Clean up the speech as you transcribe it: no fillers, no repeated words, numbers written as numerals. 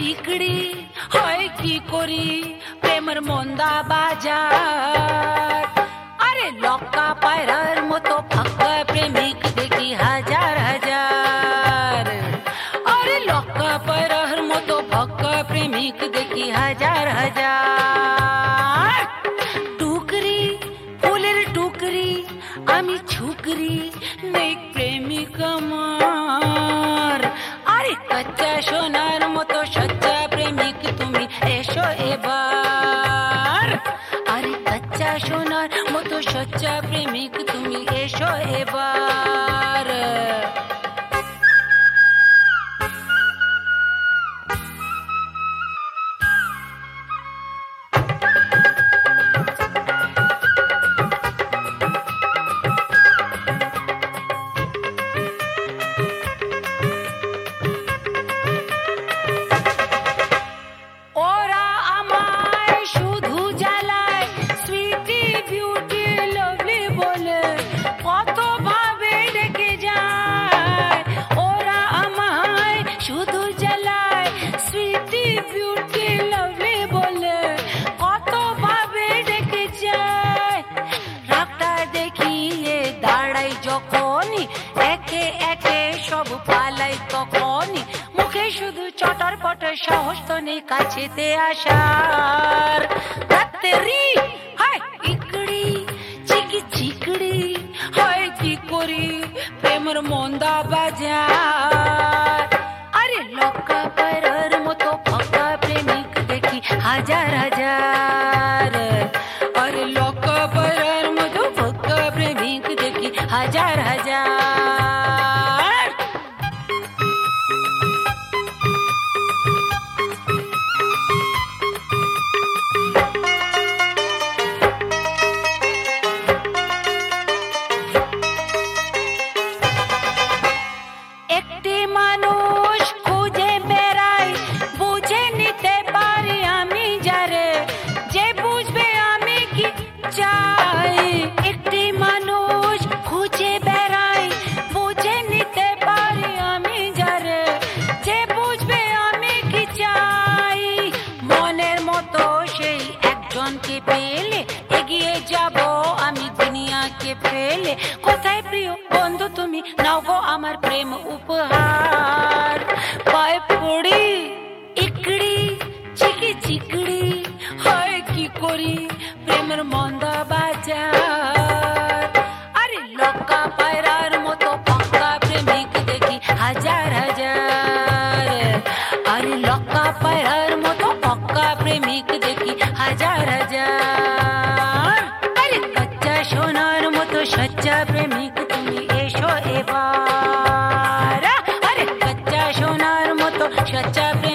চিকড়ি হয় কি করি প্রেমের মন্দা বাজার। আরে লক্কা পায়রার মতো ফাঁকা প্রেমিক দেখি হাজার হাজার। আরে লক্কা পায়রার মতো ফাঁকা প্রেমিক দেখি হাজার হাজার। টুকরি ফুলের টুকরি আমি ছুকরি নেই প্রেমিক আমার। আরে কচ্চা সোনার মতো সচ্চা প্রেমিক তুমি এসো এবার। আরে কচ্চা সোনার মতো সচ্চা প্রেমিক তুমি এসো এবার। যখনই একে একে সব পালাই তখনই মুখে শুধু চটার পটার সাহস তো নেই কাছেতে আসার। রাত্রি হায় ইকড়ি চিকি চিকড়ি হয় কি করি প্রেমের মন্দা বাজার। আরে লক্কা পায়রার মতো ফাঁকা প্রেমিক দেখি হাজার হাজার। আরে লক্কা পায়রার মতো ফাঁকা প্রেমিক দেখি হাজার হাজার। একটি মানুষ খুঁজে বেড়াই বুঝে নিতে পারি আমি যারে, যে বুঝবে আমি কি চাই। একটি মানুষ খুঁজে বেড়াই বুঝে নিতে পারি আমি যারে, যে বুঝবে আমি কি চাই। মনের মতো সেই একজনকে পেলে এগিয়ে যাব আমি দুনিয়াকে ফেলে। কোথায় প্রিয় বন্ধু তুমি নাও গো আমার প্রেম উপহার। পায়ে পড়ি ইকড়ি চিকি চিকড়ি হয় কি করি প্রেমের মন্দা বাজার। আরে লক্কা পায়রার মতো ফাঁকা প্রেমিক দেখি হাজার হাজার। আরে লক্কা পায়রার মতো ফাঁকা প্রেমিক দেখি হাজার হাজার। আরে কচ্চা সোনার মতো সচ্চা প্রেমিক তুমি এসো এবার। আরে কচ্চা সোনার মতো সচ্চা